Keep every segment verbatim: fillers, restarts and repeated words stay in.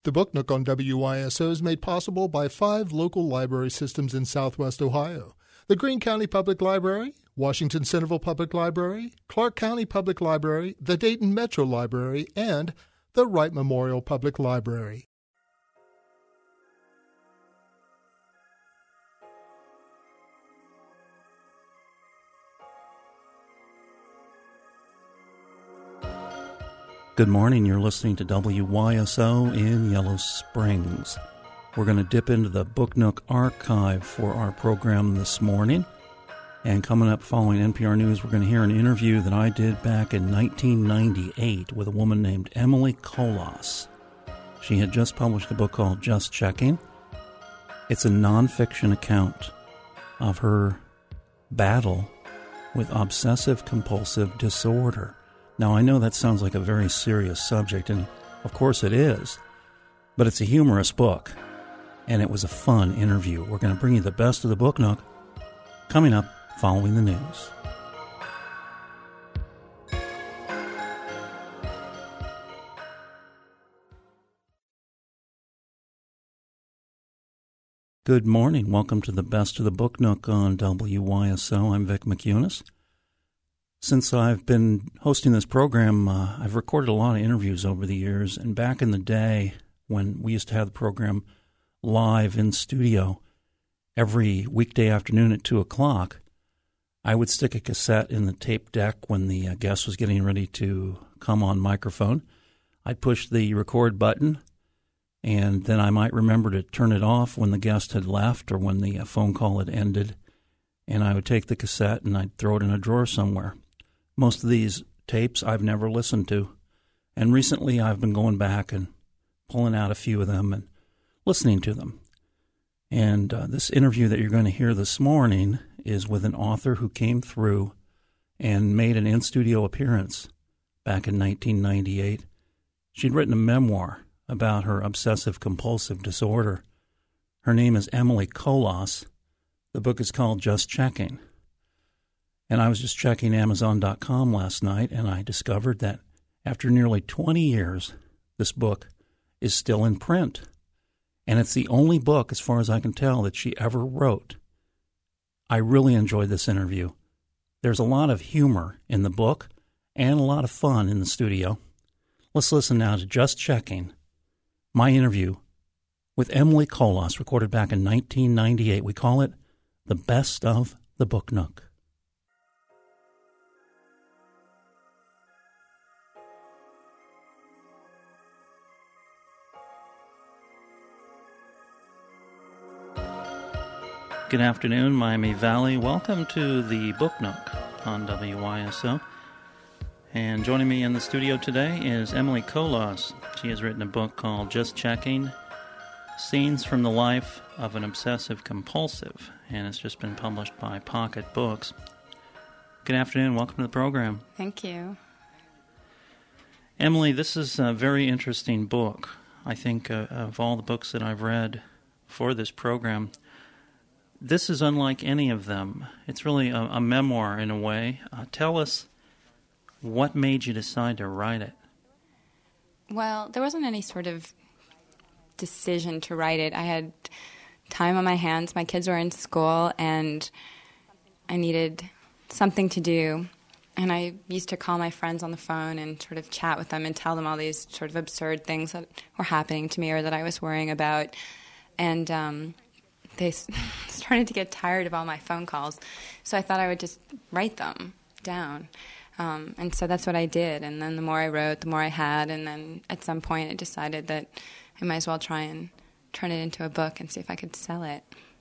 The Book Nook on W Y S O is made possible by five local library systems in Southwest Ohio: the Greene County Public Library, Washington Centerville Public Library, Clark County Public Library, the Dayton Metro Library, and the Wright Memorial Public Library. Good morning, you're listening to W Y S O in Yellow Springs. We're going to dip into the Book Nook archive for our program this morning. And coming up following N P R News, we're going to hear an interview that I did back in nineteen ninety-eight with a woman named Emily Kolas. She had just published a book called Just Checking. It's a nonfiction account of her battle with obsessive-compulsive disorder. Now, I know that sounds like a very serious subject, and of course it is, but it's a humorous book, and it was a fun interview. We're going to bring you the best of the Book Nook coming up following the news. Good morning. Welcome to the best of the Book Nook on W Y S O. I'm Vic McUnis. Since I've been hosting this program, uh, I've recorded a lot of interviews over the years, and back in the day when we used to have the program live in studio every weekday afternoon at two o'clock, I would stick a cassette in the tape deck when the uh, guest was getting ready to come on microphone. I'd push the record button, and then I might remember to turn it off when the guest had left or when the uh, phone call had ended, and I would take the cassette and I'd throw it in a drawer somewhere. Most of these tapes I've never listened to, and recently I've been going back and pulling out a few of them and listening to them. And uh, this interview that you're going to hear this morning is with an author who came through and made an in-studio appearance back in nineteen ninety-eight. She'd written a memoir about her obsessive-compulsive disorder. Her name is Emily Kolas. The book is called Just Checking. And I was just checking Amazon dot com last night, and I discovered that after nearly twenty years, this book is still in print. And it's the only book, as far as I can tell, that she ever wrote. I really enjoyed this interview. There's a lot of humor in the book and a lot of fun in the studio. Let's listen now to Just Checking, my interview with Emily Kolas, recorded back in nineteen ninety-eight. We call it The Best of the Book Nook. Good afternoon, Miami Valley. Welcome to the Book Nook on W Y S O. And joining me in the studio today is Emily Kolas. She has written a book called Just Checking, Scenes from the Life of an Obsessive-Compulsive, and it's just been published by Pocket Books. Good afternoon. Welcome to the program. Thank you. Emily, this is a very interesting book. I think uh, of all the books that I've read for this program, this is unlike any of them. It's really a, a memoir in a way. Uh, tell us what made you decide to write it. Well, there wasn't any sort of decision to write it. I had time on my hands. My kids were in school, and I needed something to do. And I used to call my friends on the phone and sort of chat with them and tell them all these sort of absurd things that were happening to me or that I was worrying about. And um they started to get tired of all my phone calls, so I thought I would just write them down. Um, and so that's what I did. And then the more I wrote, the more I had. And then at some point I decided that I might as well try and turn it into a book and see if I could sell it.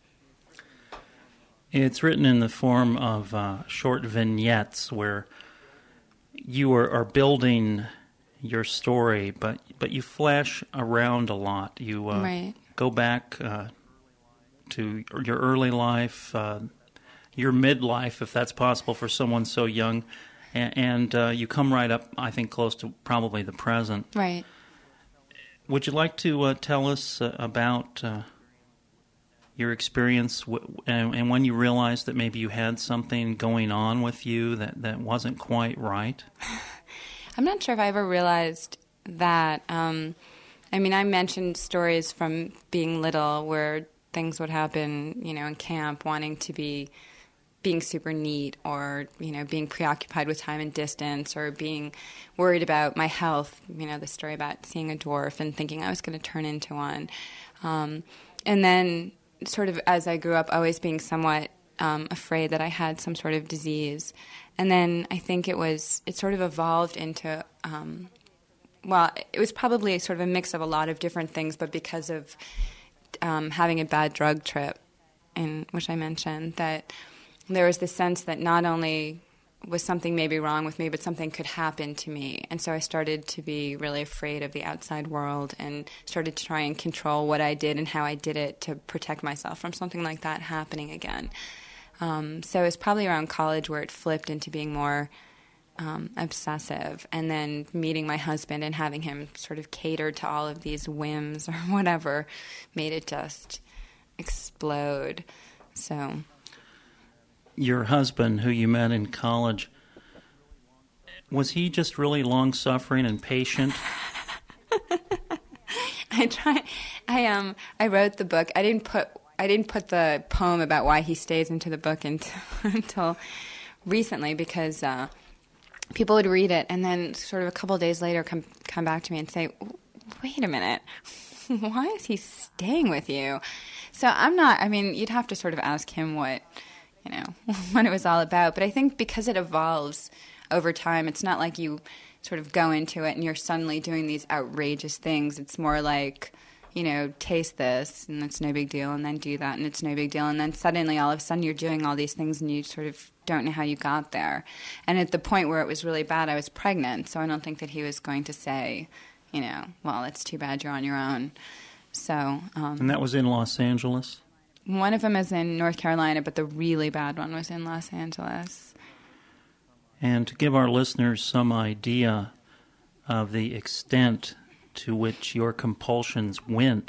It's written in the form of uh, short vignettes where you are, are building your story, but but you flash around a lot. You uh, right. go back uh, to your early life, uh, your midlife, if that's possible for someone so young, and, and uh, you come right up, I think, close to probably the present. Right. Would you like to uh, tell us uh, about uh, your experience w- and, and when you realized that maybe you had something going on with you that, that wasn't quite right? I'm not sure if I ever realized that. Um, I mean, I mentioned stories from being little where things would happen, you know, in camp, wanting to be being super neat, or, you know, being preoccupied with time and distance, or being worried about my health. You know, the story about seeing a dwarf and thinking I was going to turn into one. Um, and then sort of as I grew up, always being somewhat um, afraid that I had some sort of disease. And then I think it was, it sort of evolved into, um, well, it was probably sort of a mix of a lot of different things, but because of um, having a bad drug trip, in which I mentioned, that there was this sense that not only was something maybe wrong with me, but something could happen to me. And so I started to be really afraid of the outside world and started to try and control what I did and how I did it to protect myself from something like that happening again. Um, so it was probably around college where it flipped into being more um, obsessive, and then meeting my husband and having him sort of cater to all of these whims or whatever made it just explode. So... Your husband, who you met in college, was he just really long-suffering and patient? I try. I um. I wrote the book. I didn't put. I didn't put the poem about why he stays into the book until, until recently, because uh, people would read it and then sort of a couple of days later come come back to me and say, "Wait a minute, why is he staying with you?" So I'm not. I mean, you'd have to sort of ask him what. You know, what it was all about. But I think because it evolves over time, it's not like you sort of go into it and you're suddenly doing these outrageous things. It's more like, you know, taste this and it's no big deal, and then do that and it's no big deal. And then suddenly all of a sudden you're doing all these things and you sort of don't know how you got there. And at the point where it was really bad, I was pregnant. So I don't think that he was going to say, you know, well, it's too bad you're on your own. So. Um, and that was in Los Angeles? One of them is in North Carolina, but the really bad one was in Los Angeles. And to give our listeners some idea of the extent to which your compulsions went,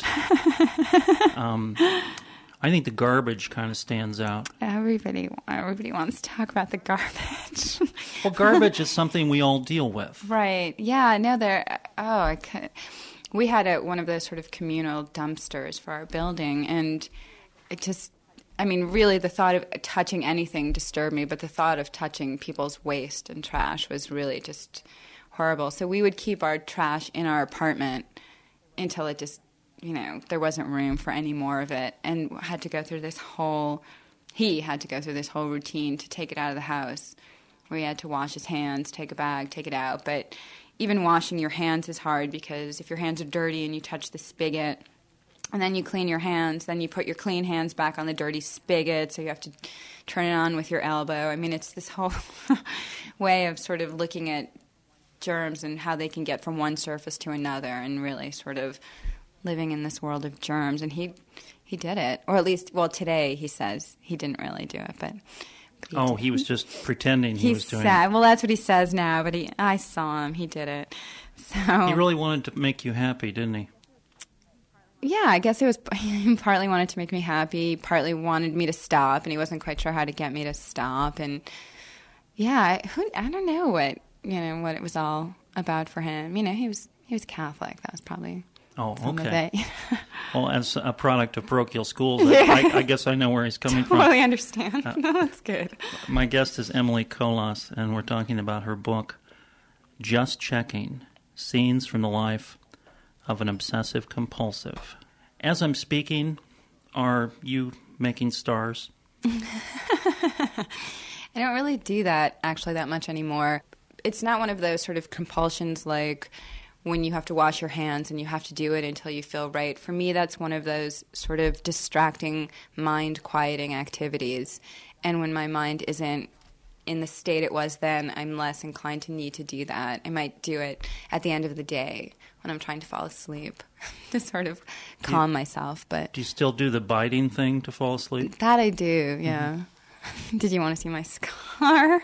um, I think the garbage kind of stands out. Everybody, everybody wants to talk about the garbage. Well, garbage is something we all deal with. Right. Yeah, no, there, oh, I could, we had a, one of those sort of communal dumpsters for our building, and it just, I mean, really the thought of touching anything disturbed me, but the thought of touching people's waste and trash was really just horrible. So we would keep our trash in our apartment until it just, you know, there wasn't room for any more of it, and had to go through this whole, he had to go through this whole routine to take it out of the house, where he had to wash his hands, take a bag, take it out. But even washing your hands is hard, because if your hands are dirty and you touch the spigot, and then you clean your hands, then you put your clean hands back on the dirty spigot, so you have to turn it on with your elbow. I mean, it's this whole way of sort of looking at germs and how they can get from one surface to another, and really sort of living in this world of germs. And he he did it. Or at least, well, today he says he didn't really do it, but... but he oh, did. He was just pretending he, he was doing said, it. Well, that's what he says now, but he I saw him. He did it. So he really wanted to make you happy, didn't he? Yeah, I guess it was he partly wanted to make me happy, partly wanted me to stop, and he wasn't quite sure how to get me to stop. And yeah, I, who, I don't know what you know what it was all about for him. You know, he was he was Catholic. That was probably oh some okay. Of it. Well, as a product of parochial schools, I, I, I guess I know where he's coming from. Totally understand. Uh, no, that's good. My guest is Emily Colas, and we're talking about her book, Just Checking: Scenes from the Life of an Obsessive Compulsive. As I'm speaking, are you making stars? I don't really do that, actually, that much anymore. It's not one of those sort of compulsions like when you have to wash your hands and you have to do it until you feel right. For me, that's one of those sort of distracting, mind-quieting activities. And when my mind isn't in the state it was then, I'm less inclined to need to do that. I might do it at the end of the day when I'm trying to fall asleep to sort of calm you, myself. But do you still do the biting thing to fall asleep? That I do, yeah. Mm-hmm. Did you want to see my scar?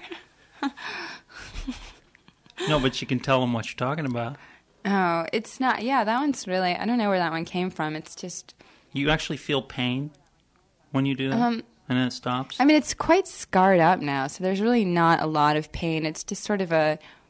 No, but you can tell them what you're talking about. Oh, it's not, yeah, that one's really, I don't know where that one came from. It's just... You actually feel pain when you do that? Um, and then it stops? I mean, it's quite scarred up now, so there's really not a lot of pain. It's just sort of a,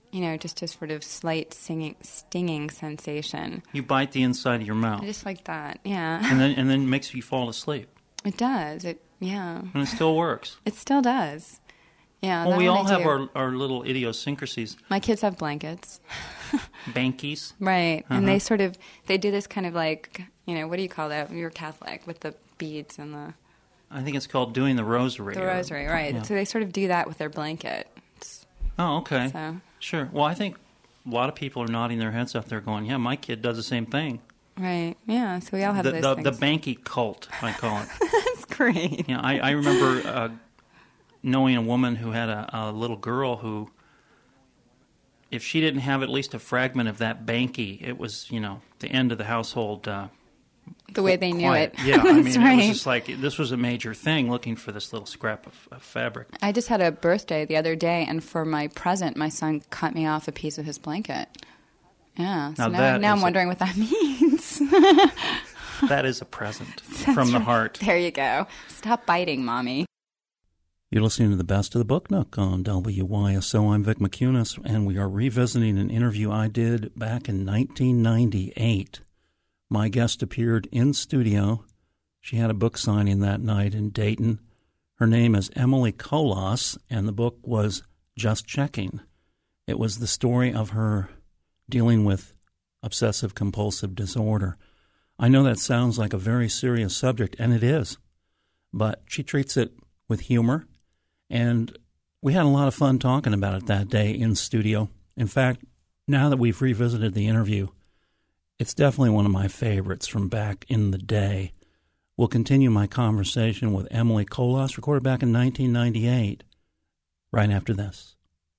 you know, just a sort of slight singing, stinging sensation. You bite the inside of your mouth. I just like that, yeah. And then and then it makes you fall asleep. It does, it yeah. And it still works. It still does. Yeah. Well, we all have do. our, our little idiosyncrasies. My kids have blankets. Bankies. Right. Uh-huh. And they sort of, they do this kind of like, you know, what do you call that? You're Catholic, with the beads and the... I think it's called doing the rosary. The or, rosary, right. Yeah. So they sort of do that with their blanket. It's, oh, okay. so. Sure. Well, I think a lot of people are nodding their heads up there going, yeah, my kid does the same thing. Right. Yeah. So we all have the, those the, things. The Banky cult, I call it. That's great. Yeah, I, I remember uh, knowing a woman who had a, a little girl who, if she didn't have at least a fragment of that Banky, it was, you know, the end of the household. Uh, the way they quiet. knew it. Yeah, I mean, That's it right. was just like, this was a major thing, looking for this little scrap of, of fabric. I just had a birthday the other day, and for my present, my son cut me off a piece of his blanket. Yeah. So now now, that now I'm a, wondering what that means. That is a present That's from the right. heart. There you go. Stop biting, Mommy. You're listening to the Best of the Book Nook on W Y S O. I'm Vic McCunis, and we are revisiting an interview I did back in nineteen ninety-eight. My guest appeared in studio. She had a book signing that night in Dayton. Her name is Emily Kolas, and the book was Just Checking. It was the story of her dealing with obsessive-compulsive disorder. I know that sounds like a very serious subject, and it is, but she treats it with humor, and we had a lot of fun talking about it that day in studio. In fact, now that we've revisited the interview, it's definitely one of my favorites from back in the day. We'll continue my conversation with Emily Kolas, recorded back in nineteen ninety-eight, right after this.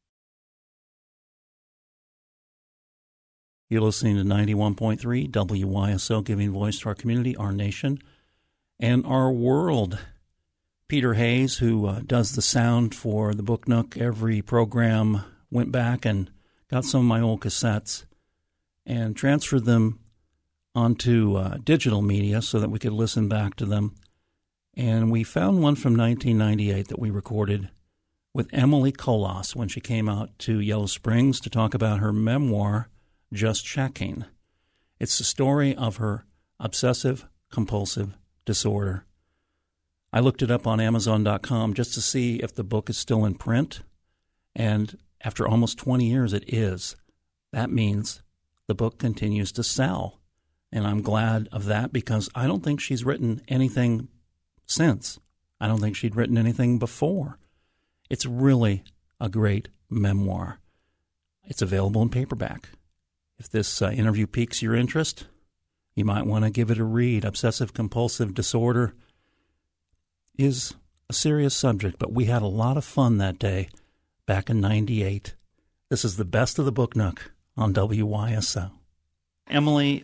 You're listening to ninety-one point three W Y S O, giving voice to our community, our nation, and our world. Peter Hayes, who uh, does the sound for the Book Nook every program, went back and got some of my old cassettes and transferred them onto uh, digital media so that we could listen back to them. And we found one from nineteen ninety-eight that we recorded with Emily Kolas when she came out to Yellow Springs to talk about her memoir, Just Checking. It's the story of her obsessive-compulsive disorder. I looked it up on Amazon dot com just to see if the book is still in print, and after almost twenty years, it is. That means the book continues to sell, and I'm glad of that because I don't think she's written anything since. I don't think she'd written anything before. It's really a great memoir. It's available in paperback. If this uh, interview piques your interest, you might want to give it a read. Obsessive-compulsive disorder is a serious subject, but we had a lot of fun that day back in ninety-eight. This is the Best of the Book Nook on W Y S O. Emily,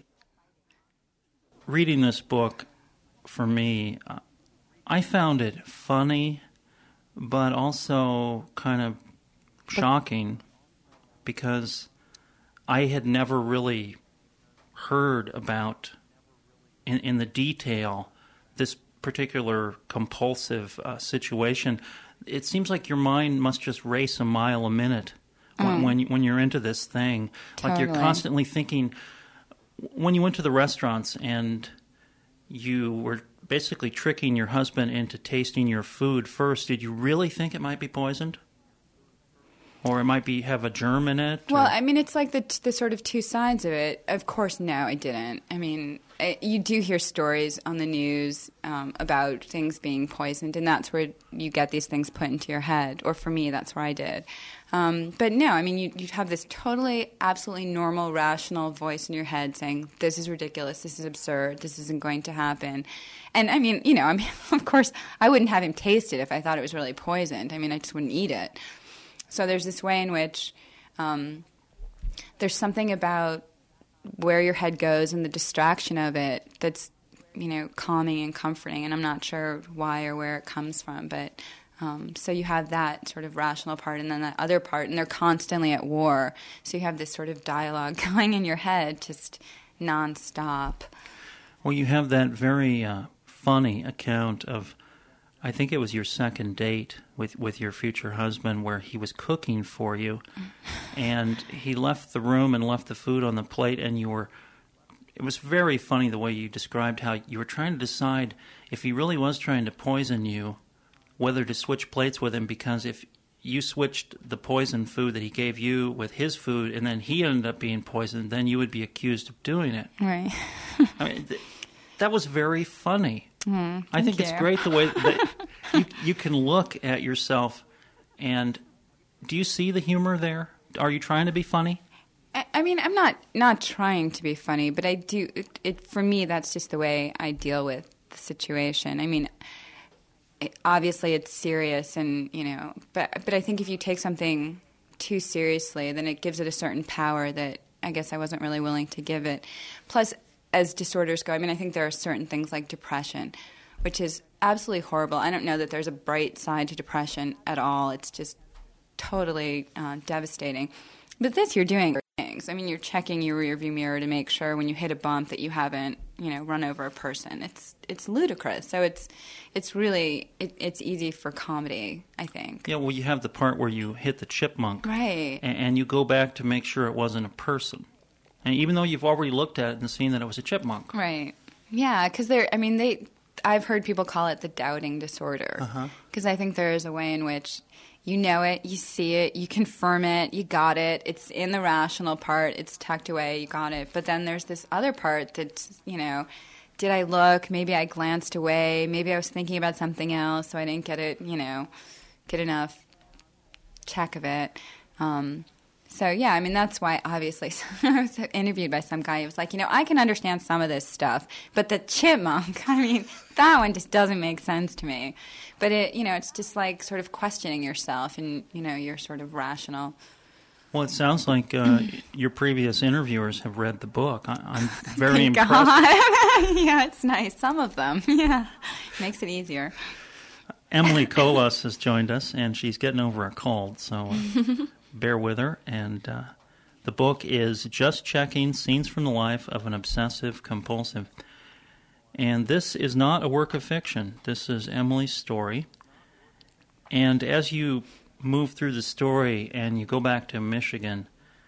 reading this book, for me, uh, I found it funny, but also kind of shocking because I had never really heard about, in, in the detail, this particular compulsive uh, situation. It seems like your mind must just race a mile a minute when mm. when, you, when you're into this thing. Totally. Like you're constantly thinking, when you went to the restaurants and you were basically tricking your husband into tasting your food first, did you really think it might be poisoned? Or it might be have a germ in it? Well, or? I mean, it's like the the sort of two sides of it. Of course, no, I didn't. I mean, I, you do hear stories on the news um, about things being poisoned, and that's where you get these things put into your head. Or for me, that's where I did. Um, but no, I mean, you, you have this totally, absolutely normal, rational voice in your head saying, this is ridiculous, this is absurd, this isn't going to happen. And I mean, you know, I mean, of course, I wouldn't have him taste it if I thought it was really poisoned. I mean, I just wouldn't eat it. So there's this way in which um, there's something about where your head goes and the distraction of it that's, you know, calming and comforting. And I'm not sure why or where it comes from. But um, so you have that sort of rational part and then that other part. And they're constantly at war. So you have this sort of dialogue going in your head just nonstop. Well, you have that very uh, funny account of, I think it was your second date with, with your future husband where he was cooking for you, and he left the room and left the food on the plate, and you were, it was very funny the way you described how you were trying to decide if he really was trying to poison you, whether to switch plates with him, because if you switched the poison food that he gave you with his food and then he ended up being poisoned, then you would be accused of doing it. Right. I mean, th- that was very funny. Mm, I think you. it's great the way that you, you can look at yourself, and do you see the humor there? Are you trying to be funny? I, I mean, I'm not not trying to be funny, but I do. It, it for me, that's just the way I deal with the situation. I mean, it, obviously it's serious, and you know, but but I think if you take something too seriously, then it gives it a certain power that I guess I wasn't really willing to give it. Plus, as disorders go, I mean, I think there are certain things like depression, which is absolutely horrible. I don't know that there's a bright side to depression at all. It's just totally uh, devastating. But this, you're doing things. I mean, you're checking your rearview mirror to make sure when you hit a bump that you haven't, you know, run over a person. It's it's ludicrous. So it's it's really it, it's easy for comedy, I think. Yeah, well, you have the part where you hit the chipmunk, right, and, and you go back to make sure it wasn't a person. And even though you've already looked at it and seen that it was a chipmunk. Right. Yeah, because they're, I mean, they, I've heard people call it the doubting disorder. Because uh-huh. I think there is a way in which you know it, you see it, you confirm it, you got it, it's in the rational part, it's tucked away, you got it. But then there's this other part that's, you know, did I look? Maybe I glanced away. Maybe I was thinking about something else, so I didn't get it, you know, get enough check of it. Um So, yeah, I mean, that's why, obviously, I was interviewed by some guy who was like, you know, I can understand some of this stuff, but the chipmunk, I mean, that one just doesn't make sense to me. But, it, you know, it's just like sort of questioning yourself and, you know, you're sort of rational. Well, it sounds like uh, your previous interviewers have read the book. I, I'm very Thank impressed. God. Yeah, it's nice. Some of them, yeah. Makes it easier. Emily Colas has joined us, and she's getting over a cold, so... Uh, bear with her, and uh, the book is Just Checking, Scenes from the Life of an Obsessive Compulsive. And this is not a work of fiction. This is Emily's story. And as you move through the story and you go back to Michigan,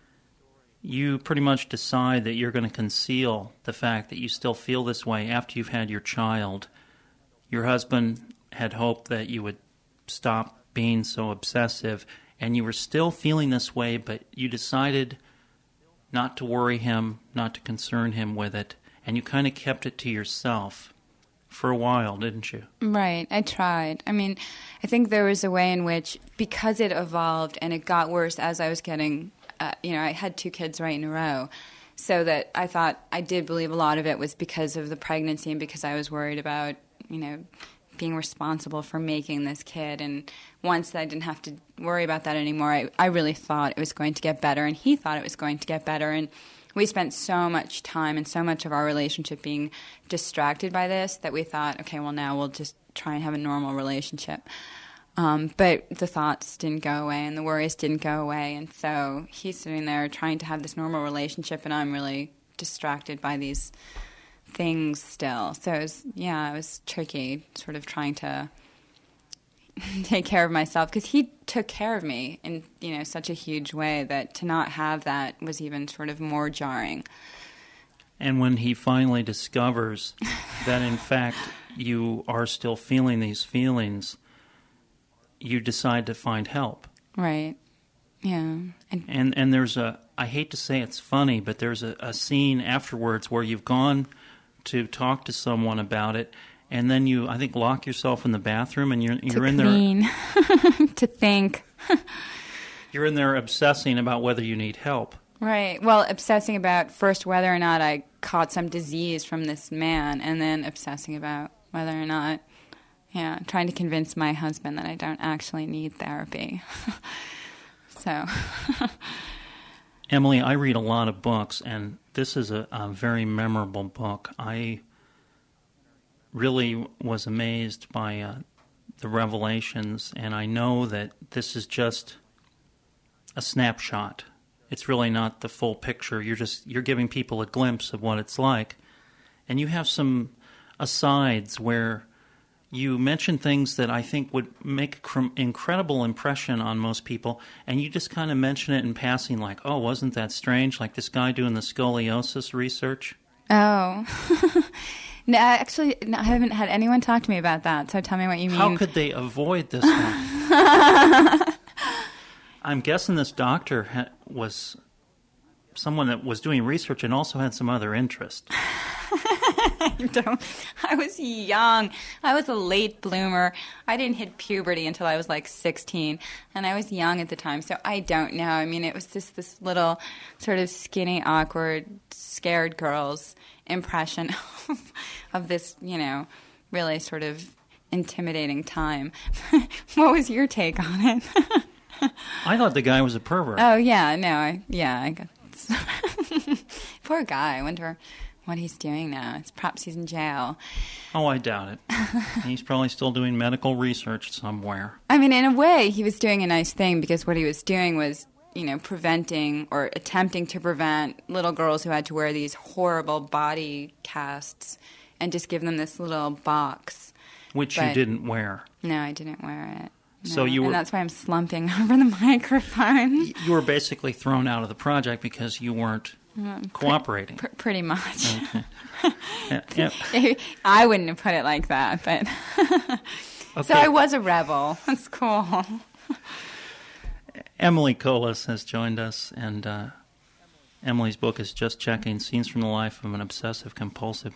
you pretty much decide that you're going to conceal the fact that you still feel this way after you've had your child. Your husband had hoped that you would stop being so obsessive, and you were still feeling this way, but you decided not to worry him, not to concern him with it, and you kind of kept it to yourself for a while, didn't you? Right. I tried. I mean, I think there was a way in which, because it evolved and it got worse as I was getting, uh, you know, I had two kids right in a row, so that I thought, I did believe a lot of it was because of the pregnancy and because I was worried about, you know, being responsible for making this kid. And once I didn't have to worry about that anymore, I, I really thought it was going to get better, and he thought it was going to get better. And we spent so much time and so much of our relationship being distracted by this that we thought, okay, well, now we'll just try and have a normal relationship. Um, but the thoughts didn't go away and the worries didn't go away. And so he's sitting there trying to have this normal relationship, and I'm really distracted by these things still. So it was, yeah, it was tricky, sort of trying to take care of myself, because he took care of me in, you know, such a huge way that to not have that was even sort of more jarring. And when he finally discovers that, in fact, you are still feeling these feelings, you decide to find help. Right. Yeah. And and, and there's a, I hate to say it's funny, but there's a, a scene afterwards where you've gone to talk to someone about it, and then you, I think, lock yourself in the bathroom, and you're you're to in clean. there to think. You're in there obsessing about whether you need help. Right. Well, obsessing about first whether or not I caught some disease from this man, and then obsessing about whether or not, yeah, trying to convince my husband that I don't actually need therapy. So. Emily, I read a lot of books, and this is a, a very memorable book. I really was amazed by uh, the revelations, and I know that this is just a snapshot. It's really not the full picture. You're just you're giving people a glimpse of what it's like, and you have some asides where you mentioned things that I think would make an cr- incredible impression on most people, and you just kind of mention it in passing, like, oh, wasn't that strange? Like this guy doing the scoliosis research. Oh. No, actually, no, I haven't had anyone talk to me about that, so tell me what you mean. How could they avoid this one? I'm guessing this doctor ha- was someone that was doing research and also had some other interest. I don't. I was young. I was a late bloomer. I didn't hit puberty until I was like sixteen, and I was young at the time, so I don't know. I mean, it was just this little sort of skinny, awkward, scared girl's impression of, of this, you know, really sort of intimidating time. What was your take on it? I thought the guy was a pervert. Oh, yeah, no, I, yeah, I got poor guy. I wonder what he's doing now. It's perhaps he's in jail. Oh, I doubt it. He's probably still doing medical research somewhere. I mean, in a way, he was doing a nice thing because what he was doing was, you know, preventing or attempting to prevent little girls who had to wear these horrible body casts and just give them this little box. Which but, you didn't wear. No, I didn't wear it. No. So you were, and that's why I'm slumping over the microphone. You were basically thrown out of the project because you weren't um, cooperating. Pr- pr- pretty much. Okay. yeah, yeah. I wouldn't have put it like that, but okay. So I was a rebel. That's cool. Emily Colas has joined us, and uh, Emily's book is Just Checking, Scenes from the Life of an Obsessive Compulsive.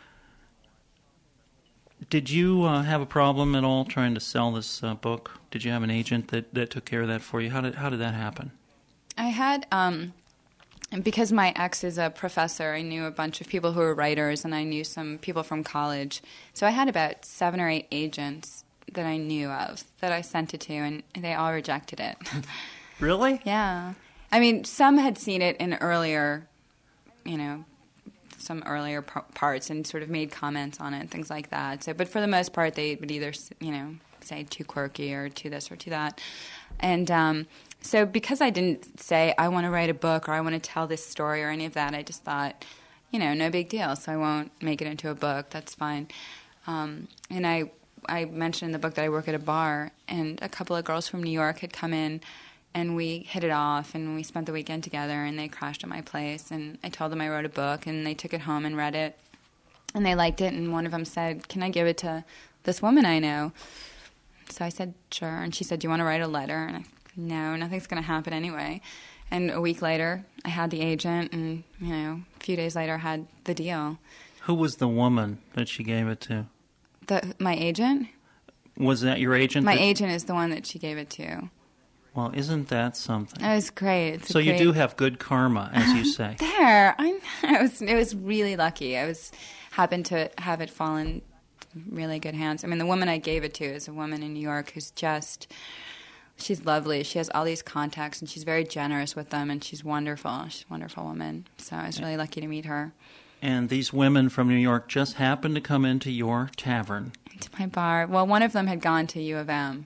Did you uh, have a problem at all trying to sell this uh, book? Did you have an agent that, that took care of that for you? How did how did that happen? I had, um, because my ex is a professor, I knew a bunch of people who were writers, and I knew some people from college. So I had about seven or eight agents that I knew of that I sent it to, and they all rejected it. Really? Yeah. I mean, some had seen it in earlier, you know, some earlier p- parts and sort of made comments on it and things like that. So, but for the most part, they would either, you know, say too quirky or too this or too that. And um, so because I didn't say, I want to write a book or I want to tell this story or any of that, I just thought, you know, no big deal. So I won't make it into a book. That's fine. Um, and I, I mentioned in the book that I work at a bar, and a couple of girls from New York had come in, and we hit it off, and we spent the weekend together, and they crashed at my place, and I told them I wrote a book, and they took it home and read it, and they liked it, and one of them said, can I give it to this woman I know? So I said, sure, and she said, do you want to write a letter? And I said, no, nothing's going to happen anyway. And a week later, I had the agent, and, you know, a few days later, I had the deal. Who was the woman that she gave it to? The My agent? Was that your agent? My that... agent is the one that she gave it to. Well, isn't that something? It was great. It's so you great... do have good karma, as you say. There, I'm. I was. It was really lucky. I was happened to have it fall in really good hands. I mean, the woman I gave it to is a woman in New York who's just. She's lovely. She has all these contacts, and she's very generous with them, and she's wonderful. She's a wonderful woman. So I was really lucky to meet her. And these women from New York just happened to come into your tavern. To my bar. Well, one of them had gone to U of M.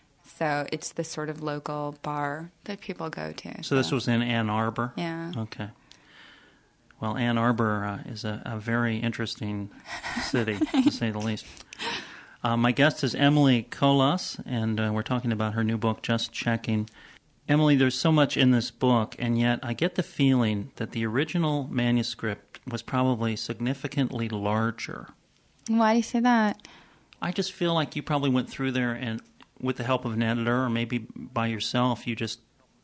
So it's the sort of local bar that people go to. So, so this was in Ann Arbor? Yeah. Okay. Well, Ann Arbor uh, is a, a very interesting city, to say the least. Uh, my guest is Emily Colas, and uh, we're talking about her new book, Just Checking. Emily, there's so much in this book, and yet I get the feeling that the original manuscript was probably significantly larger. Why do you say that? I just feel like you probably went through there and with the help of an editor, or maybe by yourself, you just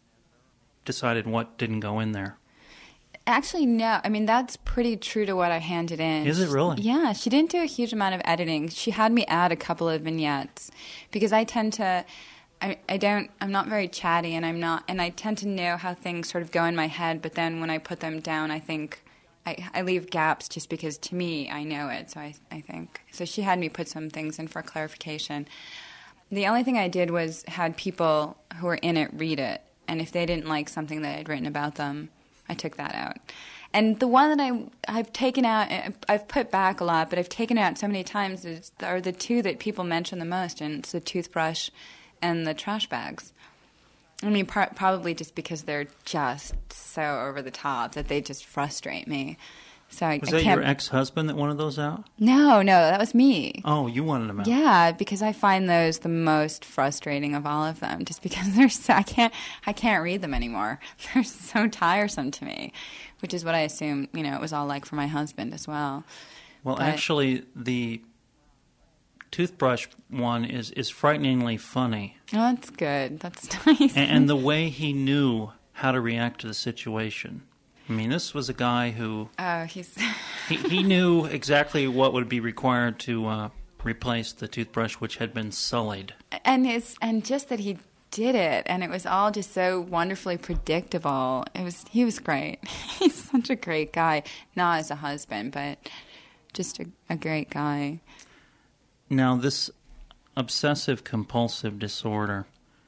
decided what didn't go in there. Actually, no. I mean, that's pretty true to what I handed in. Is it really? Yeah. She didn't do a huge amount of editing. She had me add a couple of vignettes because I tend to... I, I don't, I'm not very chatty, and I'm not, and I tend to know how things sort of go in my head, but then when I put them down, I think, I, I leave gaps just because to me, I know it, so I, I think. So she had me put some things in for clarification. The only thing I did was had people who were in it read it, and if they didn't like something that I'd written about them, I took that out. And the one that I, I've taken out, I've put back a lot, but I've taken out so many times is, are the two that people mention the most, and it's the toothbrush and the trash bags. I mean, par- probably just because they're just so over the top that they just frustrate me. So I, was I that can't... your ex-husband that wanted those out? No, no, that was me. Oh, you wanted them out. Yeah, because I find those the most frustrating of all of them. Just because they're so, I can't I can't read them anymore. They're so tiresome to me, which is what I assume, you know, it was all like for my husband as well. Well, But- actually, the toothbrush one is, is frighteningly funny. Oh, that's good. That's nice. And, and the way he knew how to react to the situation. I mean, this was a guy who... Oh, he's... he, he knew exactly what would be required to uh, replace the toothbrush which had been sullied. and his and just that he did it, and it was all just so wonderfully predictable. It was he was great. He's such a great guy, not as a husband, but just a, a great guy. Now, this obsessive-compulsive disorder,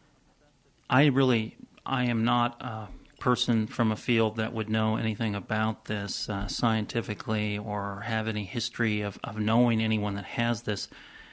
I really, I am not a person from a field that would know anything about this uh, scientifically or have any history of, of knowing anyone that has this.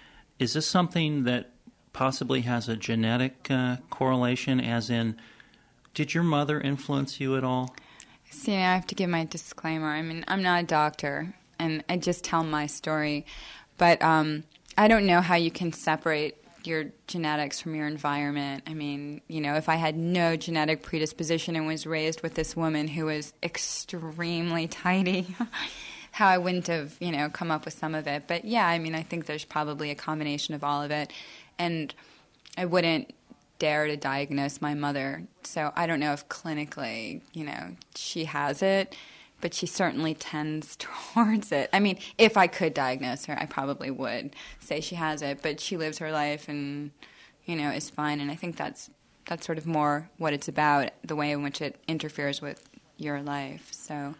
Is this something that possibly has a genetic uh, correlation, as in, did your mother influence you at all? See, I have to give my disclaimer. I mean, I'm not a doctor, and I just tell my story. But um, I don't know how you can separate your genetics from your environment. I mean, you know, if I had no genetic predisposition and was raised with this woman who was extremely tidy, how I wouldn't have, you know, come up with some of it. But yeah, I mean, I think there's probably a combination of all of it. And I wouldn't dare to diagnose my mother. So I don't know if clinically, you know, she has it, but she certainly tends towards it. I mean, if I could diagnose her, I probably would say she has it, but she lives her life and, you know, is fine. And I think that's that's sort of more what it's about, the way in which it interferes with your life. So, um,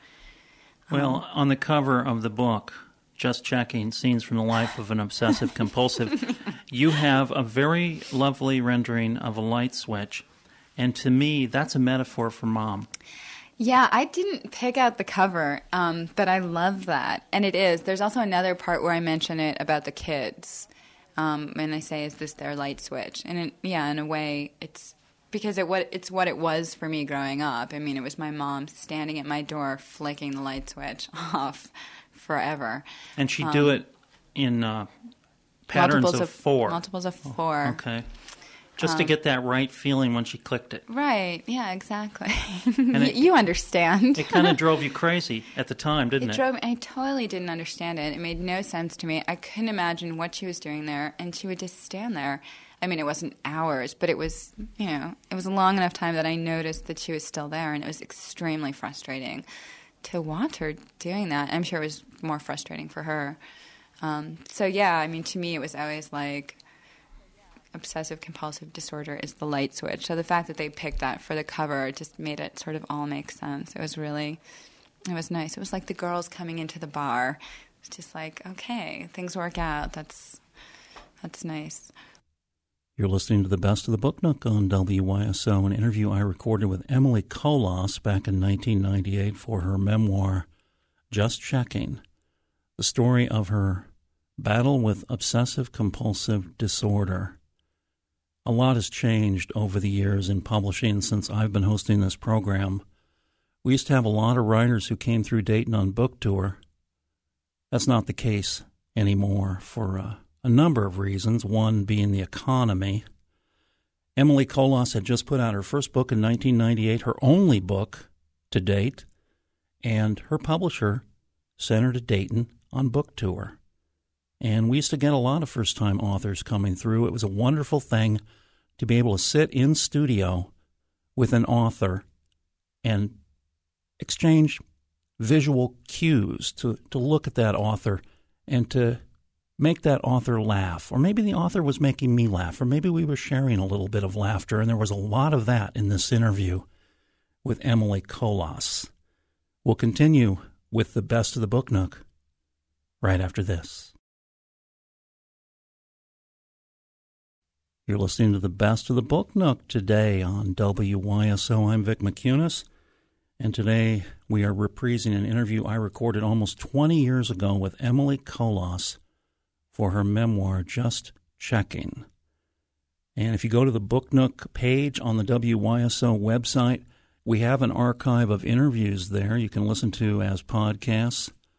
Well, on the cover of the book, Just Checking, Scenes from the Life of an Obsessive-Compulsive, you have a very lovely rendering of a light switch. And to me, that's a metaphor for Mom. Yeah, I didn't pick out the cover, um, but I love that. And it is. There's also another part where I mention it about the kids. Um, and I say, is this their light switch? And it, yeah, in a way, it's because it what it's what it was for me growing up. I mean, it was my mom standing at my door flicking the light switch off forever. And she'd do Um, it in uh, patterns multiples of, four. Multiples of four. Okay. Just to get that right feeling when she clicked it. Right. Yeah, exactly. And it- you understand. It kind of drove you crazy at the time, didn't it? It drove me. I totally didn't understand it. It made no sense to me. I couldn't imagine what she was doing there, and she would just stand there. I mean, it wasn't hours, but it was, you know, it was a long enough time that I noticed that she was still there, and it was extremely frustrating to watch her doing that. I'm sure it was more frustrating for her. Um, so, yeah, I mean, to me, it was always like obsessive-compulsive disorder is the light switch. So the fact that they picked that for the cover just made it sort of all make sense. It was really, it was nice. It was like the girls coming into the bar. It's just like, okay, things work out. That's that's nice. You're listening to the Best of the Book Nook on W Y S O, an interview I recorded with Emily Kolos back in nineteen ninety-eight for her memoir, Just Checking, the story of her battle with obsessive-compulsive disorder. A lot has changed over the years in publishing since I've been hosting this program. We used to have a lot of writers who came through Dayton on book tour. That's not the case anymore for uh, a number of reasons, one being the economy. Emily Kolos had just put out her first book in nineteen ninety-eight, her only book to date, and her publisher sent her to Dayton on book tour. And we used to get a lot of first-time authors coming through. It was a wonderful thing to be able to sit in studio with an author and exchange visual cues to, to look at that author and to make that author laugh. Or maybe the author was making me laugh, or maybe we were sharing a little bit of laughter, and there was a lot of that in this interview with Emily Kolos. We'll continue with the Best of the Book Nook right after this. You're listening to the Best of the Book Nook today on W Y S O. I'm Vic McCunis, and today we are reprising an interview I recorded almost twenty years ago with Emily Kolos for her memoir, Just Checking. And if you go to the Book Nook page on the W Y S O website, we have an archive of interviews there you can listen to as podcasts.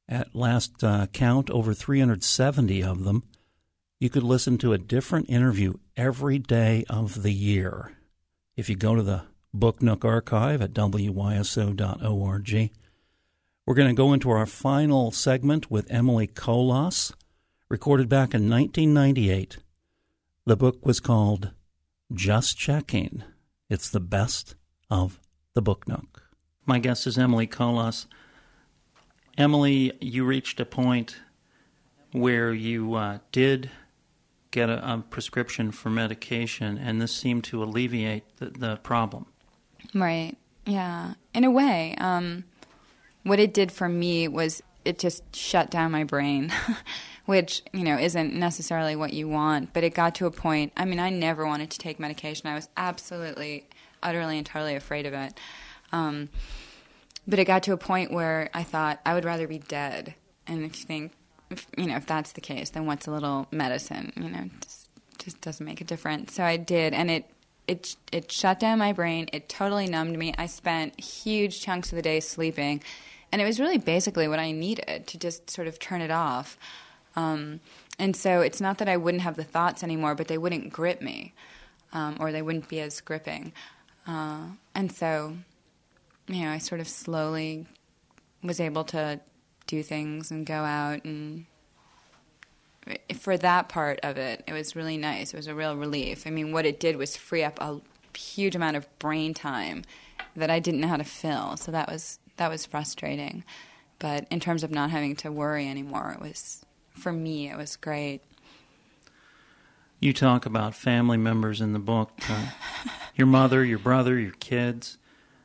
At last uh, count, over three hundred seventy of them. You could listen to a different interview every day of the year. If you go to the Book Nook archive at w y s o dot org. We're going to go into our final segment with Emily Kolas, recorded back in nineteen ninety-eight. The book was called Just Checking. It's the best of the Book Nook. My guest is Emily Kolas. Emily, you reached a point where you uh, did get a, a prescription for medication, and this seemed to alleviate the, the problem. Right. Yeah. In a way, um, what it did for me was it just shut down my brain, which, you know, isn't necessarily what you want. But it got to a point, I mean, I never wanted to take medication. I was absolutely, utterly, and totally afraid of it. Um, but it got to a point where I thought I would rather be dead. And if you think, if, you know, if that's the case, then what's a little medicine? You know, just, just doesn't make a difference. So I did, and it It it shut down my brain. It totally numbed me. I spent huge chunks of the day sleeping, and it was really basically what I needed to just sort of turn it off. Um, and so it's not that I wouldn't have the thoughts anymore, but they wouldn't grip me, um, or they wouldn't be as gripping. Uh, and so, you know, I sort of slowly was able to do things and go out, and for that part of it, it was really nice. It was a real relief. I mean, what it did was free up a huge amount of brain time that I didn't know how to fill. So that was that was frustrating. But in terms of not having to worry anymore, it was, for me, it was great. You talk about family members in the book, uh, your mother, your brother, your kids.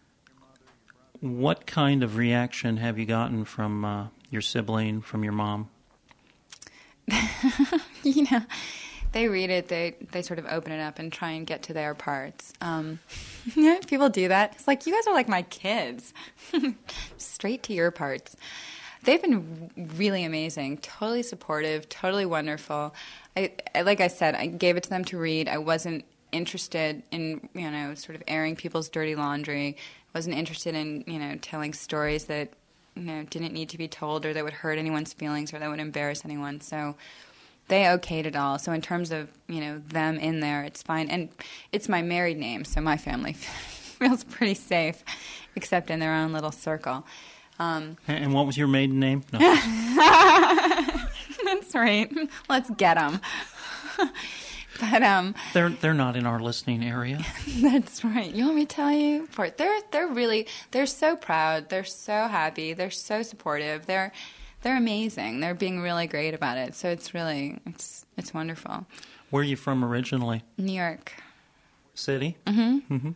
What kind of reaction have you gotten from uh, your sibling, from your mom? You know, they read it, they they sort of open it up and try and get to their parts. Um, you know, people do that. It's like, you guys are like my kids. Straight to your parts. They've been really amazing, totally supportive, totally wonderful. I, I, like I said, I gave it to them to read. I wasn't interested in, you know, sort of airing people's dirty laundry. I wasn't interested in, you know, telling stories that, you know, didn't need to be told, or that would hurt anyone's feelings, or that would embarrass anyone. So they okayed it all. So in terms of, you know, them in there, it's fine. And it's my married name, so my family feels pretty safe, except in their own little circle. Um, and what was your maiden name? No. That's right. Let's get them. But um, they're they're not in our listening area. That's right. You want me to tell you? They're they're really they're so proud. They're so happy. They're so supportive. They're they're amazing. They're being really great about it. So it's really it's it's wonderful. Where are you from originally? New York City. Mm-hmm. Mm-hmm.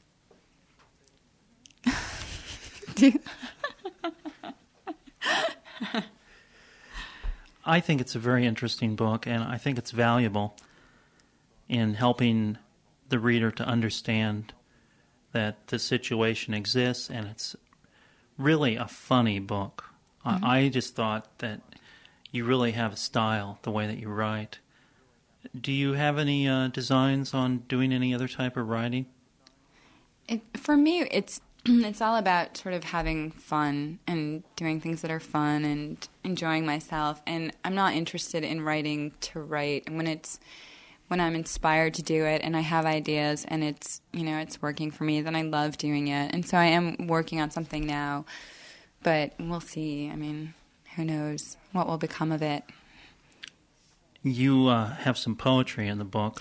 I think it's a very interesting book, and I think it's valuable in helping the reader to understand that the situation exists, and it's really a funny book. Mm-hmm. I, I just thought that you really have a style, the way that you write. Do you have any uh, designs on doing any other type of writing? It, for me, it's it's all about sort of having fun and doing things that are fun and enjoying myself. And I'm not interested in writing to write. And when it's when I'm inspired to do it and I have ideas and it's, you know, it's working for me, then I love doing it. And so I am working on something now, but we'll see. I mean, who knows what will become of it. You uh, have some poetry in the book.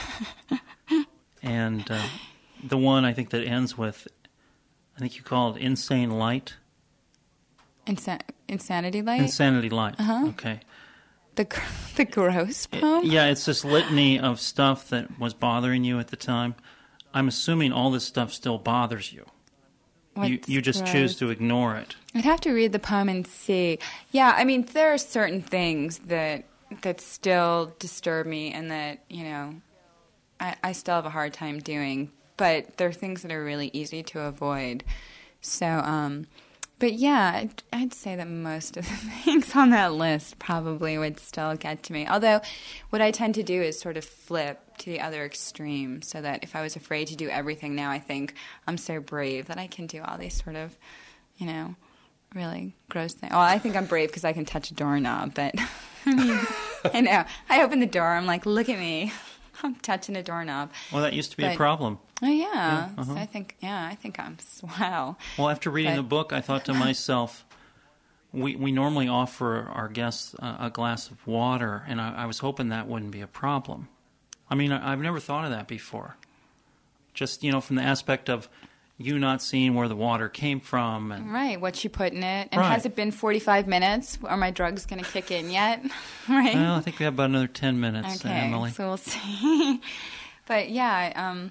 And uh, the one I think that ends with, I think you call it Insane Light. Insa- Insanity Light? Insanity Light. Uh-huh. Okay. The the gross poem? It, yeah, it's this litany of stuff that was bothering you at the time. I'm assuming all this stuff still bothers you. What's you you just gross? choose to ignore it. I'd have to read the poem and see. Yeah, I mean, there are certain things that that still disturb me and that, you know, I, I still have a hard time doing. But there are things that are really easy to avoid. So, um, but yeah, I'd, I'd say that most of the things on that list probably would still get to me. Although what I tend to do is sort of flip to the other extreme, so that if I was afraid to do everything now, I think I'm so brave that I can do all these sort of, you know, really gross thing. Well, I think I'm brave because I can touch a doorknob, but I mean, I know. I open the door, I'm like, look at me. I'm touching a doorknob. Well, that used to be but, a problem. Oh, yeah. yeah uh-huh. So I think, yeah, I think I'm, wow. Well, after reading but, the book, I thought to myself, we, we normally offer our guests a, a glass of water, and I, I was hoping that wouldn't be a problem. I mean, I, I've never thought of that before. Just, you know, from the aspect of you not seeing where the water came from. And, right, what you put in it. And right. has it been forty-five minutes? Are my drugs going to kick in yet? Right? Well, I think we have about another ten minutes, okay, Emily. So we'll see. But, yeah. Um...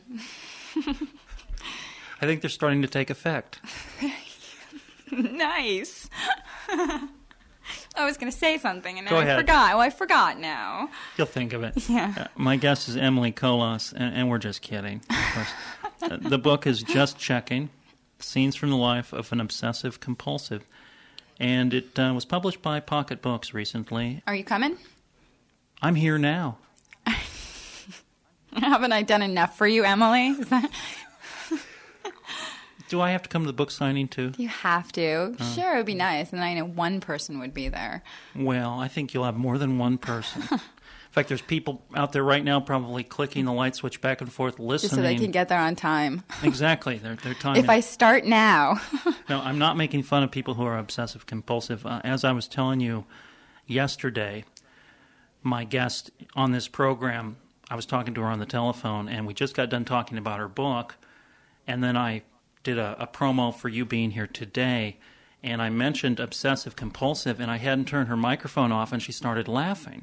I think they're starting to take effect. Nice. I was going to say something, and Go now ahead. I forgot. Well, I forgot now. You'll think of it. Yeah. Uh, my guest is Emily Kolos, and, and we're just kidding, of course. uh, the book is Just Checking, Scenes from the Life of an Obsessive Compulsive, and it uh, was published by Pocket Books recently. Are you coming? I'm here now. Haven't I done enough for you, Emily? Is that... Do I have to come to the book signing, too? You have to. Uh, sure, it would be nice, and then I know one person would be there. Well, I think you'll have more than one person. In fact, there's people out there right now probably clicking the light switch back and forth, listening. Just so they can get there on time. Exactly. Their, their time. If is... I start now. No, I'm not making fun of people who are obsessive-compulsive. Uh, as I was telling you yesterday, my guest on this program, I was talking to her on the telephone, and we just got done talking about her book, and then I did a, a promo for you being here today, and I mentioned obsessive-compulsive, and I hadn't turned her microphone off, and she started laughing.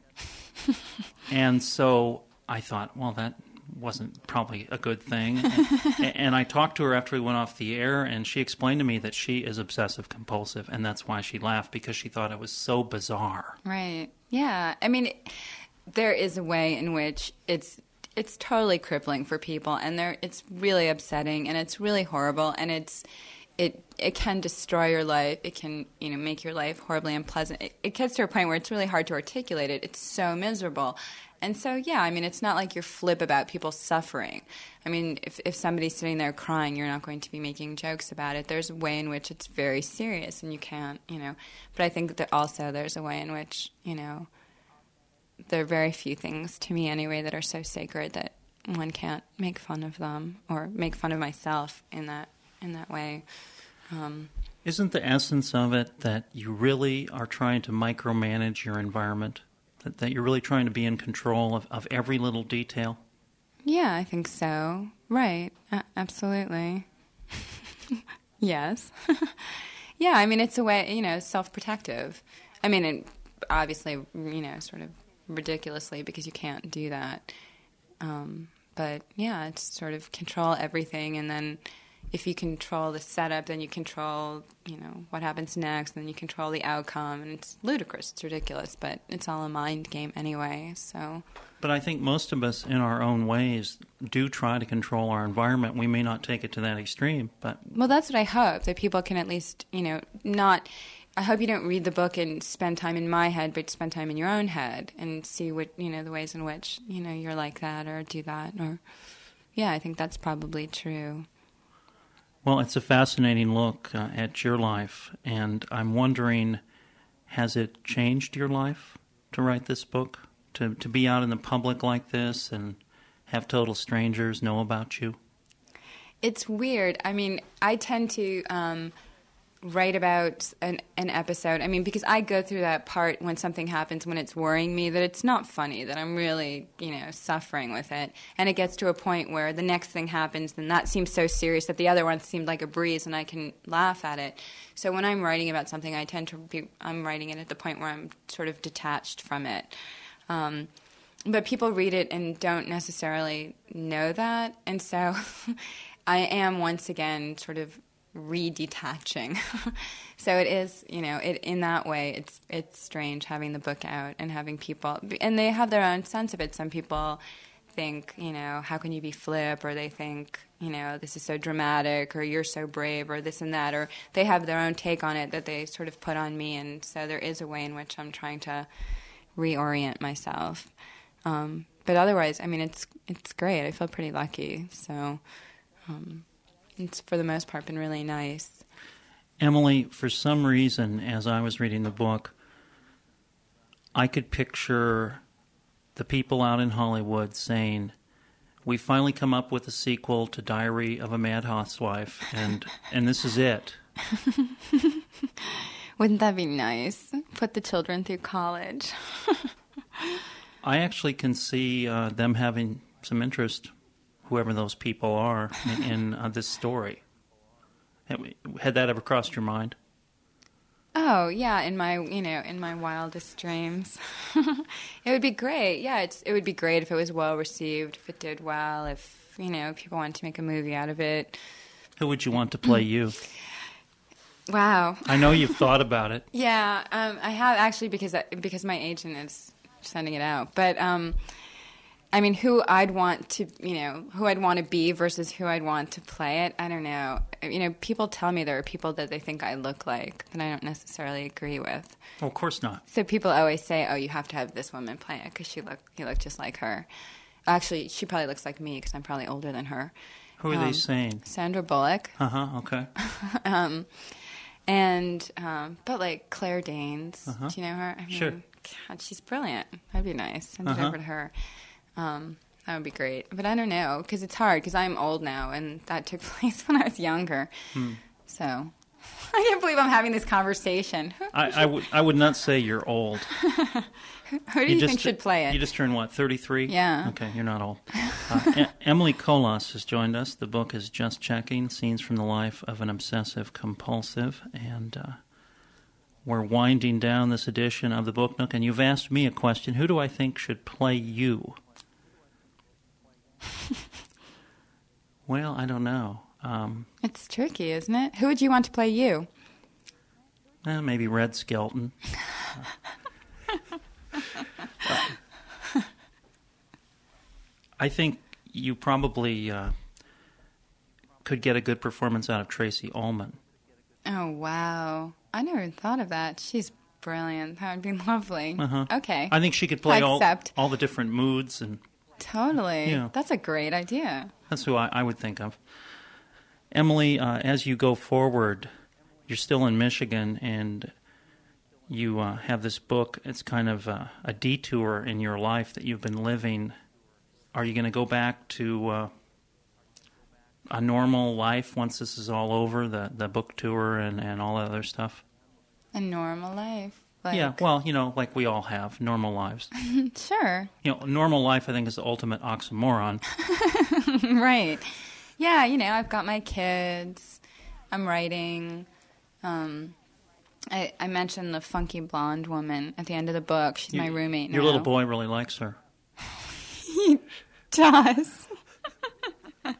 And so I thought, well, that wasn't probably a good thing. And, and I talked to her after we went off the air, and she explained to me that she is obsessive-compulsive, and that's why she laughed, because she thought it was so bizarre. Right. Yeah. I mean, it, there is a way in which it's it's totally crippling for people, and there it's really upsetting, and it's really horrible, and it's it it can destroy your life. It can, you know, make your life horribly unpleasant. It, it gets to a point where it's really hard to articulate it. It's so miserable. And so, yeah, I mean, it's not like you're flip about people suffering. I mean, if if somebody's sitting there crying, you're not going to be making jokes about it. There's a way in which it's very serious, and you can't, you know. But I think that also there's a way in which, you know, there are very few things, to me anyway, that are so sacred that one can't make fun of them or make fun of myself in that in that way. Um, Isn't the essence of it that you really are trying to micromanage your environment? That, that you're really trying to be in control of, of every little detail? Yeah, I think so. Right. A- absolutely. Yes. Yeah, I mean, it's a way, you know, self-protective. I mean, it, obviously, you know, sort of ridiculously, because you can't do that. Um, but, yeah, it's sort of control everything, and then if you control the setup, then you control, you know, what happens next, and then you control the outcome, and it's ludicrous, it's ridiculous, but it's all a mind game anyway, so... But I think most of us, in our own ways, do try to control our environment. We may not take it to that extreme, but... Well, that's what I hope, that people can at least, you know, not... I hope you don't read the book and spend time in my head, but spend time in your own head and see what, you know, the ways in which, you know, you're like that or do that, or... Yeah, I think that's probably true. Well, it's a fascinating look uh, at your life, and I'm wondering, has it changed your life to write this book? To to be out in the public like this and have total strangers know about you? It's weird. I mean, I tend to um, write about an, an episode. I mean, because I go through that part when something happens, when it's worrying me, that it's not funny, that I'm really, you know, suffering with it. And it gets to a point where the next thing happens, then that seems so serious that the other one seemed like a breeze, and I can laugh at it. So when I'm writing about something, I tend to be, I'm writing it at the point where I'm sort of detached from it. Um, but people read it and don't necessarily know that. And so I am once again sort of re-detaching. So it is, you know, it, in that way, it's it's strange having the book out and having people, and they have their own sense of it. Some people think, you know, how can you be flip? Or they think, you know, this is so dramatic, or you're so brave, or this and that, or they have their own take on it that they sort of put on me. And so there is a way in which I'm trying to reorient myself. Um, but otherwise, I mean, it's it's great. I feel pretty lucky. So um, it's, for the most part, been really nice. Emily, for some reason, as I was reading the book, I could picture the people out in Hollywood saying, we finally come up with a sequel to Diary of a Mad Housewife, and and this is it. Wouldn't that be nice? Put the children through college. I actually can see uh, them having some interest, whoever those people are, in, in uh, this story. Had that ever crossed your mind? Oh, yeah, in my, you know, in my wildest dreams. It would be great. Yeah, it's, it would be great if it was well received, if it did well, if, you know, people wanted to make a movie out of it. Who would you want to play you? Wow. I know you've thought about it. Yeah, um, I have actually because I, because my agent is sending it out. But um, I mean, who I'd want to, you know, who I'd want to be versus who I'd want to play it, I don't know. You know, people tell me there are people that they think I look like that I don't necessarily agree with. Well, of course not. So people always say, "Oh, you have to have this woman play it because she look, you look just like her." Actually, she probably looks like me because I'm probably older than her. Who are um, they saying? Sandra Bullock. Uh huh. Okay. um, and um, but like Claire Danes, uh-huh. do you know her? I mean, sure. God, she's brilliant. That'd be nice. Send uh-huh. it over to her. Um, that would be great. But I don't know because it's hard because I'm old now, and that took place when I was younger. Hmm. So I can't believe I'm having this conversation. I, I would I would not say you're old. Who do you, you think should play it? You just turned, what, thirty-three? Yeah. Okay, you're not old. Uh, e- Emily Colas has joined us. The book is Just Checking, Scenes from the Life of an Obsessive Compulsive. And uh, we're winding down this edition of the Book Nook. And you've asked me a question. Who do I think should play you? Well, I don't know. Um, it's tricky, isn't it? Who would you want to play you? Eh, maybe Red Skelton. Uh, I think you probably uh, could get a good performance out of Tracy Ullman. Oh, wow. I never thought of that. She's brilliant. That would be lovely. Uh-huh. Okay. I think she could play all, Accept. all the different moods. And Totally. Yeah. That's a great idea. That's who I, I would think of. Emily, uh, as you go forward, you're still in Michigan, and you uh, have this book. It's kind of uh, a detour in your life that you've been living. Are you going to go back to uh, a normal life once this is all over, the, the book tour and, and all that other stuff? A normal life? Like... Yeah, well, you know, like we all have, normal lives. Sure. You know, normal life, I think, is the ultimate oxymoron. Right. Yeah, you know, I've got my kids. I'm writing. Um... I, I mentioned the funky blonde woman at the end of the book. She's you, my roommate now. Your little boy really likes her. He does. Oh,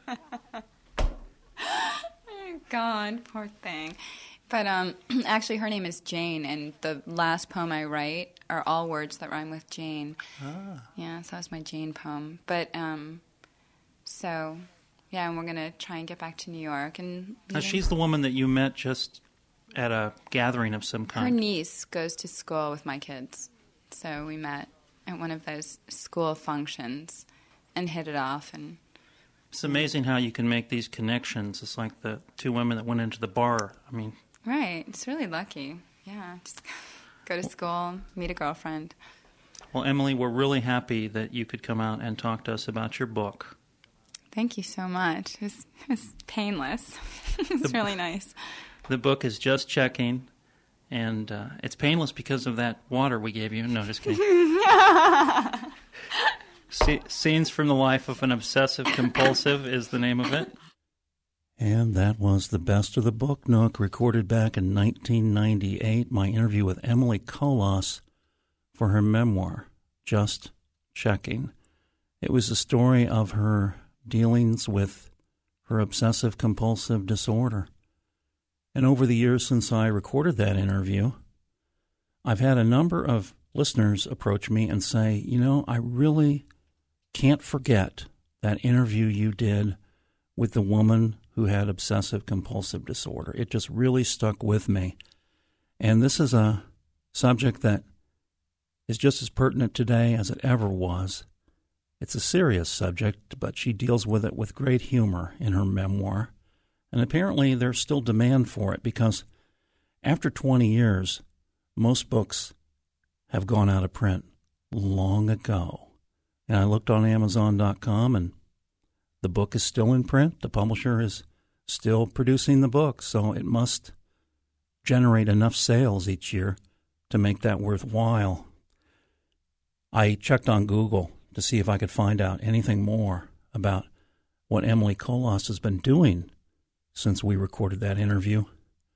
God, poor thing. But um, actually, her name is Jane, and the last poem I write are all words that rhyme with Jane. Ah. Yeah, so that's my Jane poem. But um, so, yeah, and we're going to try and get back to New York. And now, she's the woman that you met just at a gathering of some kind. Her niece goes to school with my kids. So we met at one of those school functions and hit it off. And it's amazing how you can make these connections. It's like the two women that went into the bar. I mean, right. It's really lucky. Yeah. Just go to school, meet a girlfriend. Well, Emily, we're really happy that you could come out and talk to us about your book. Thank you so much. It was, it was painless. It's the, really nice. The book is Just Checking, and uh, it's painless because of that water we gave you. No, just kidding. C- Scenes from the Life of an Obsessive Compulsive is the name of it. And that was the Best of the Book Nook, recorded back in nineteen ninety-eight, my interview with Emily Colas for her memoir, Just Checking. It was the story of her dealings with her obsessive-compulsive disorder. And over the years since I recorded that interview, I've had a number of listeners approach me and say, you know, I really can't forget that interview you did with the woman who had obsessive-compulsive disorder. It just really stuck with me. And this is a subject that is just as pertinent today as it ever was. It's a serious subject, but she deals with it with great humor in her memoir. And apparently there's still demand for it because After twenty years, most books have gone out of print long ago. And I looked on Amazon dot com, and the book is still in print. The publisher is still producing the book, so it must generate enough sales each year to make that worthwhile. I checked on Google to see if I could find out anything more about what Emily Kolos has been doing since we recorded that interview.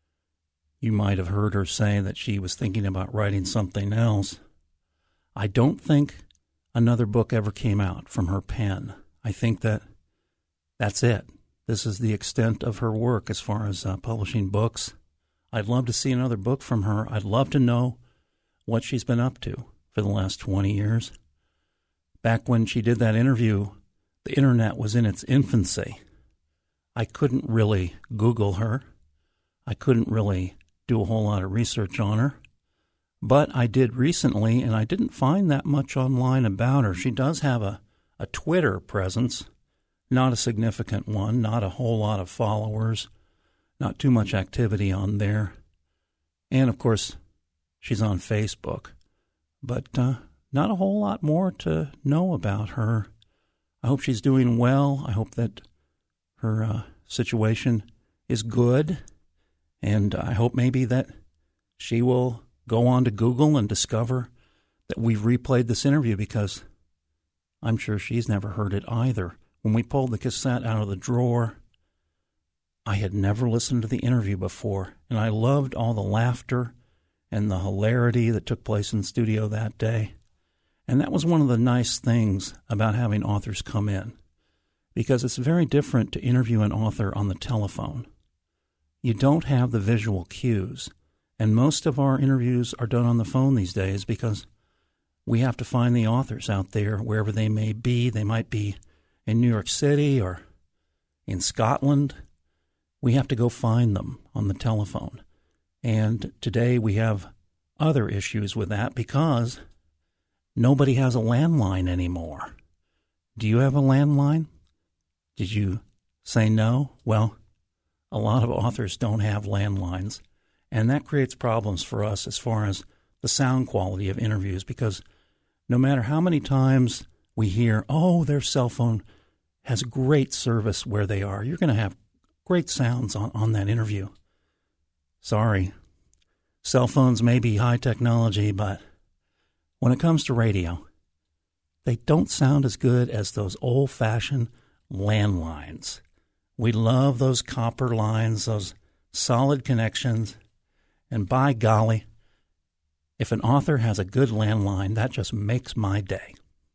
You might have heard her say that she was thinking about writing something else. I don't think another book ever came out from her pen. I think that that's it. This is the extent of her work as far as uh, publishing books. I'd love to see another book from her. I'd love to know what she's been up to for the last twenty years. Back when she did that interview, the internet was in its infancy. I couldn't really Google her. I couldn't really do a whole lot of research on her. But I did recently, and I didn't find that much online about her. She does have a, a Twitter presence, not a significant one, not a whole lot of followers, not too much activity on there. And, of course, she's on Facebook. But uh, not a whole lot more to know about her. I hope she's doing well. I hope that her uh, situation is good. And I hope maybe that she will go on to Google and discover that we've replayed this interview, because I'm sure she's never heard it either. When we pulled the cassette out of the drawer, I had never listened to the interview before, and I loved all the laughter and the hilarity that took place in the studio that day. And that was one of the nice things about having authors come in, because it's very different to interview an author on the telephone. You don't have the visual cues, and most of our interviews are done on the phone these days because we have to find the authors out there wherever they may be. They might be in New York City or in Scotland. We have to go find them on the telephone. And today we have other issues with that because nobody has a landline anymore. Do you have a landline? Did you say no? Well, a lot of authors don't have landlines, and that creates problems for us as far as the sound quality of interviews, because no matter how many times we hear, oh, their cell phone has great service where they are, you're going to have great sounds on, on that interview. Sorry. Cell phones may be high technology, but when it comes to radio, they don't sound as good as those old-fashioned landlines. We love those copper lines, those solid connections, and by golly, if an author has a good landline, that just makes my day.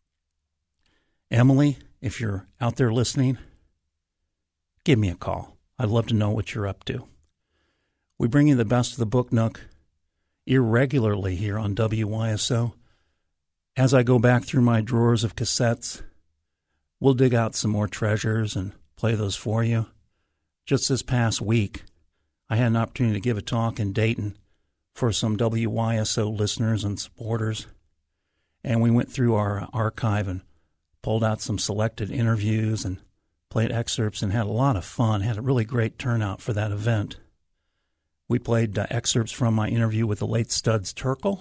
Emily, if you're out there listening, give me a call. I'd love to know what you're up to. We bring you the best of the Book Nook irregularly here on W Y S O. As I go back through my drawers of cassettes, we'll dig out some more treasures and play those for you. Just this past week, I had an opportunity to give a talk in Dayton for some W Y S O listeners and supporters, and we went through our archive and pulled out some selected interviews and played excerpts and had a lot of fun, had a really great turnout for that event. We played uh, excerpts from my interview with the late Studs Terkel.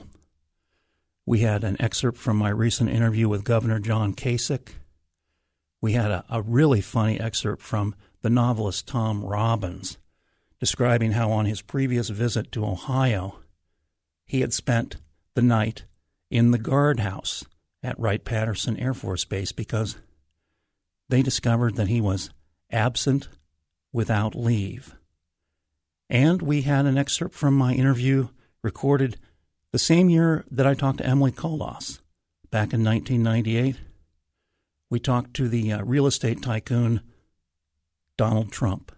We had an excerpt from my recent interview with Governor John Kasich. We had a, a really funny excerpt from the novelist Tom Robbins, describing how on his previous visit to Ohio, he had spent the night in the guardhouse at Wright-Patterson Air Force Base because they discovered that he was absent without leave. And we had an excerpt from my interview recorded the same year that I talked to Emily Kolos, back in nineteen ninety-eight. We talked to the uh, real estate tycoon, Donald Trump.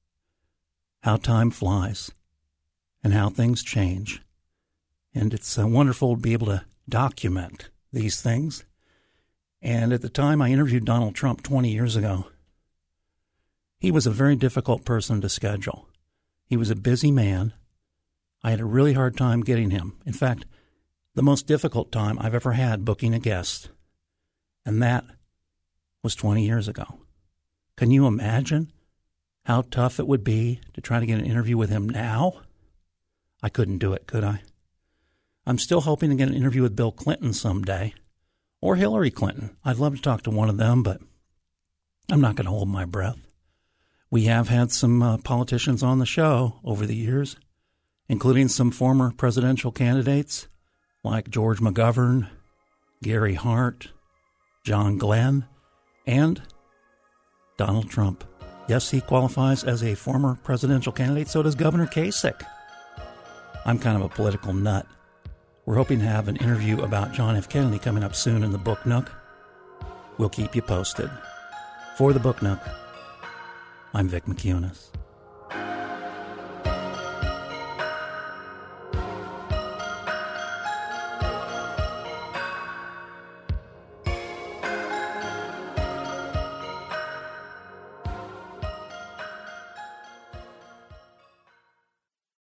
How time flies and how things change. And it's uh, wonderful to be able to document these things. And at the time I interviewed Donald Trump twenty years ago, he was a very difficult person to schedule. He was a busy man. I had a really hard time getting him. In fact, the most difficult time I've ever had booking a guest. And that was twenty years ago. Can you imagine how tough it would be to try to get an interview with him now? I couldn't do it, could I? I'm still hoping to get an interview with Bill Clinton someday, or Hillary Clinton. I'd love to talk to one of them, but I'm not going to hold my breath. We have had some uh, politicians on the show over the years, including some former presidential candidates like George McGovern, Gary Hart, John Glenn, and Donald Trump. Yes, he qualifies as a former presidential candidate. So does Governor Kasich. I'm kind of a political nut. We're hoping to have an interview about John F. Kennedy coming up soon in the Book Nook. We'll keep you posted. For the Book Nook, I'm Vic McInnes.